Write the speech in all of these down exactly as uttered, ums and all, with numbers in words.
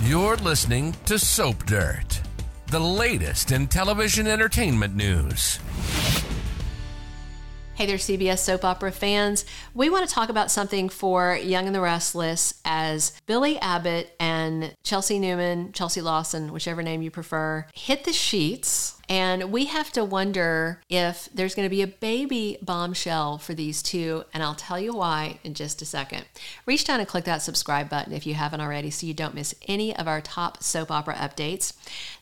You're listening to Soap Dirt, the latest in television entertainment news. Hey there, C B S soap opera fans. We want to talk about something for Young and the Restless as Billy Abbott and Chelsea Newman, Chelsea Lawson, whichever name you prefer, hit the sheets. And we have to wonder if there's going to be a baby bombshell for these two, and I'll tell you why in just a second. Reach down and click that subscribe button if you haven't already so you don't miss any of our top soap opera updates.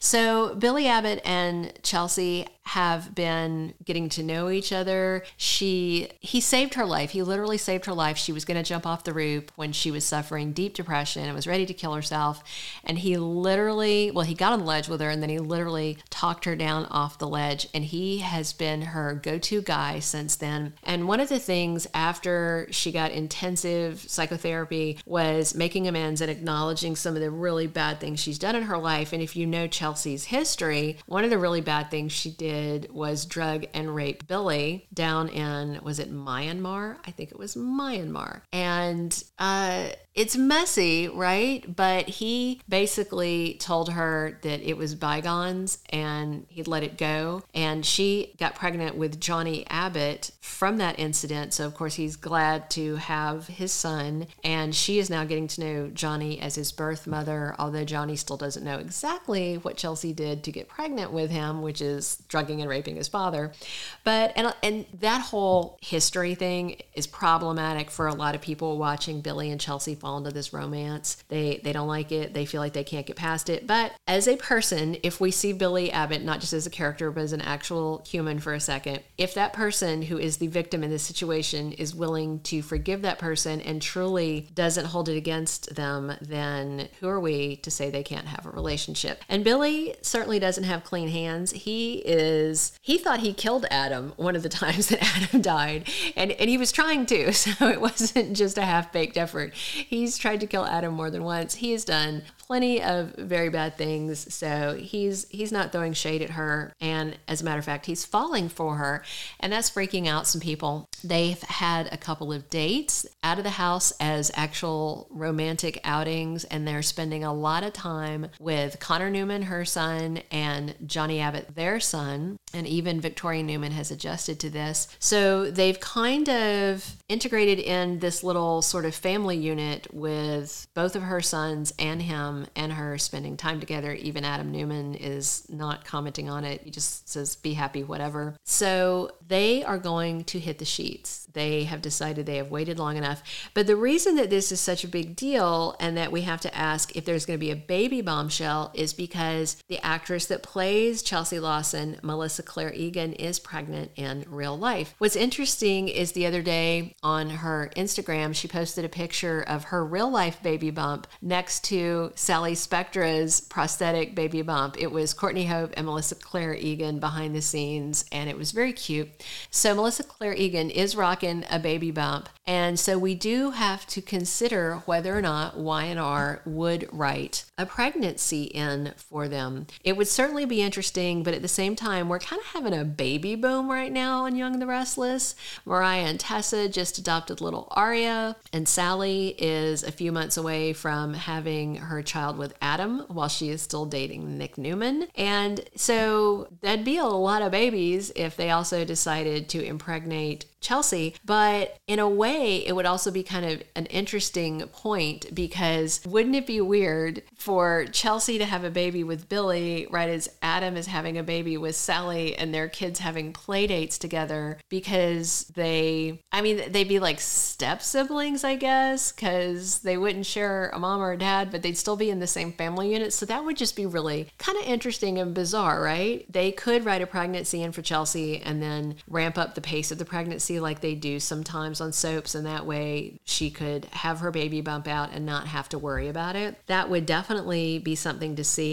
So Billy Abbott and Chelsea have been getting to know each other. She, he saved her life. He literally saved her life. She was going to jump off the roof when she was suffering deep depression and was ready to kill herself. And he literally, well, he got on the ledge with her and then he literally talked her down off the ledge, and he has been her go-to guy since then. And one of the things after she got intensive psychotherapy was making amends and acknowledging some of the really bad things she's done in her life. And if you know Chelsea's history, one of the really bad things she did was drug and rape Billy down in, was it Myanmar? I think it was Myanmar. And uh, it's messy, right? But he basically told her that it was bygones and he'd let it go. And she got pregnant with Johnny Abbott from that incident. So, of course, he's glad to have his son. And she is now getting to know Johnny as his birth mother, although Johnny still doesn't know exactly what Chelsea did to get pregnant with him, which is drugging and raping his father. But, and, and that whole history thing is problematic for a lot of people watching Billy and Chelsea fall into this romance. They, they don't like it. They feel like they can't get past it. But as a person, if we see Billy Abbott, not just as a character, but as an actual human for a second, if that person who is the victim in this situation is willing to forgive that person and truly doesn't hold it against them, then who are we to say they can't have a relationship? And Billy certainly doesn't have clean hands. He is, he thought he killed Adam one of the times that Adam died, and, and he was trying to, so it wasn't just a half-baked effort. He's tried to kill Adam more than once. He has done plenty of very bad things, so he's he's not throwing shade at her, and as a matter of fact, he's falling for her, and that's freaking out some people. They've had a couple of dates out of the house as actual romantic outings, and they're spending a lot of time with Connor Newman, her son, and Johnny Abbott, their son, and even Victoria Newman has adjusted to this. So they've kind of integrated in this little sort of family unit with both of her sons and him and her spending time together. Even Adam Newman is not commenting on it. He just says, be happy, whatever. So they are going to hit the sheets. They have decided they have waited long enough. But the reason that this is such a big deal and that we have to ask if there's going to be a baby bombshell is because the actress that plays Chelsea Lawson, Melissa Claire Egan, is pregnant in real life. What's interesting is the other day on her Instagram, she posted a picture of her real life baby bump next to Sally Spectra's prosthetic baby bump. It was Courtney Hope and Melissa Claire Egan behind the scenes, and it was very cute. So Melissa Claire Egan is rocking a baby bump, and so we do have to consider whether or not Y and R would write a pregnancy in for them. It would certainly be interesting, but at the same time, we're kind of having a baby boom right now on Young and the Restless. Mariah and Tessa just adopted little Aria, and Sally is a few months away from having her child with Adam while she is still dating Nick Newman. And so that'd be a lot of babies if they also decided to impregnate Chelsea. But in a way, it would also be kind of an interesting point, because wouldn't it be weird for Chelsea to have a baby with Billy right as Adam is having a baby with Sally and their kids having play dates together, because they, I mean, they'd be like step siblings, I guess, because they wouldn't share a mom or a dad, but they'd still be in the same family unit. So that would just be really kind of interesting and bizarre, right? They could write a pregnancy in for Chelsea and then ramp up the pace of the pregnancy like they do sometimes on soaps, and that way she could have her baby bump out and not have to worry about it. That would definitely be something to see. And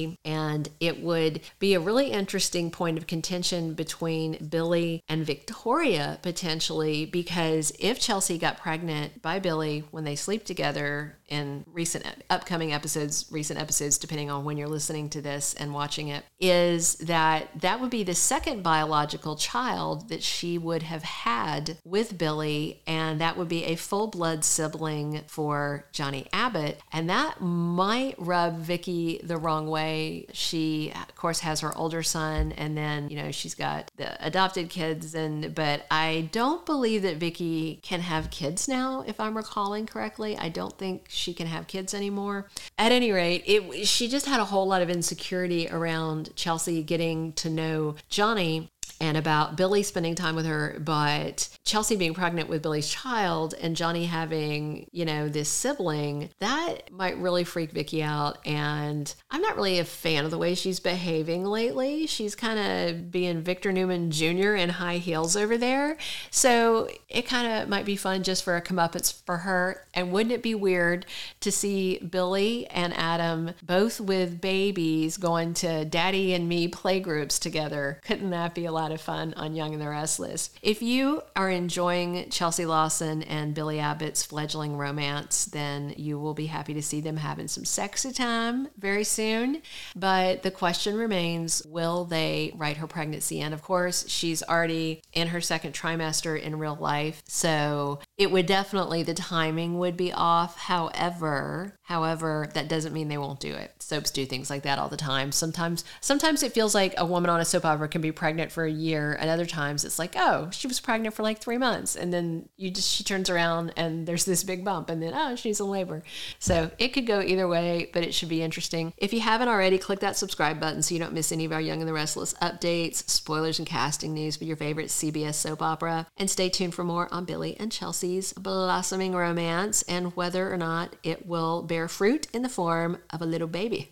And it would be a really interesting point of contention between Billy and Victoria, potentially, because if Chelsea got pregnant by Billy when they sleep together in recent upcoming episodes, recent episodes, depending on when you're listening to this and watching it, is that that would be the second biological child that she would have had with Billy, and that would be a full-blood sibling for Johnny Abbott, and that might rub Vicky the wrong way. She, of course, has her older son, and then, you know, she's got the adopted kids, and but I don't believe that Vicky can have kids now, if I'm recalling correctly. I don't think she can have kids anymore. At any rate, it she just had a whole lot of insecurity around Chelsea getting to know Johnny and about Billy spending time with her, but Chelsea being pregnant with Billy's child and Johnny having, you know, this sibling, that might really freak Vicky out. And I'm not really a fan of the way she's behaving lately. She's kind of being Victor Newman Junior in high heels over there. So it kind of might be fun just for a comeuppance for her. And wouldn't it be weird to see Billy and Adam both with babies going to Daddy and Me playgroups together? Couldn't that be a lot of fun on Young and the Restless? If you are enjoying Chelsea Lawson and Billy Abbott's fledgling romance, then you will be happy to see them having some sexy time very soon. But the question remains, will they write her pregnancy? And of course, she's already in her second trimester in real life, so it would definitely, the timing would be off. However, however, that doesn't mean they won't do it. Soaps do things like that all the time. Sometimes, sometimes it feels like a woman on a soap opera can be pregnant for a year, and other times it's like, oh, she was pregnant for like three months, and then you just she turns around and there's this big bump, and then oh, she's in labor. So it could go either way, but it should be interesting. If you haven't already, click that subscribe button so you don't miss any of our Young and the Restless updates, spoilers, and casting news for your favorite C B S soap opera. And stay tuned for more on Billy and Chelsea's blossoming romance and whether or not it will bear fruit in the form of a little baby.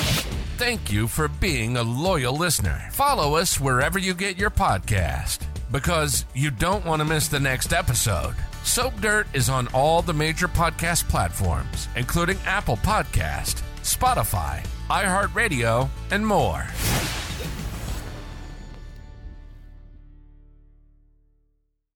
Thank you for being a loyal listener. Follow us wherever you get your podcast, because you don't want to miss the next episode. Soap Dirt is on all the major podcast platforms, including Apple Podcast, Spotify, iHeartRadio, and more.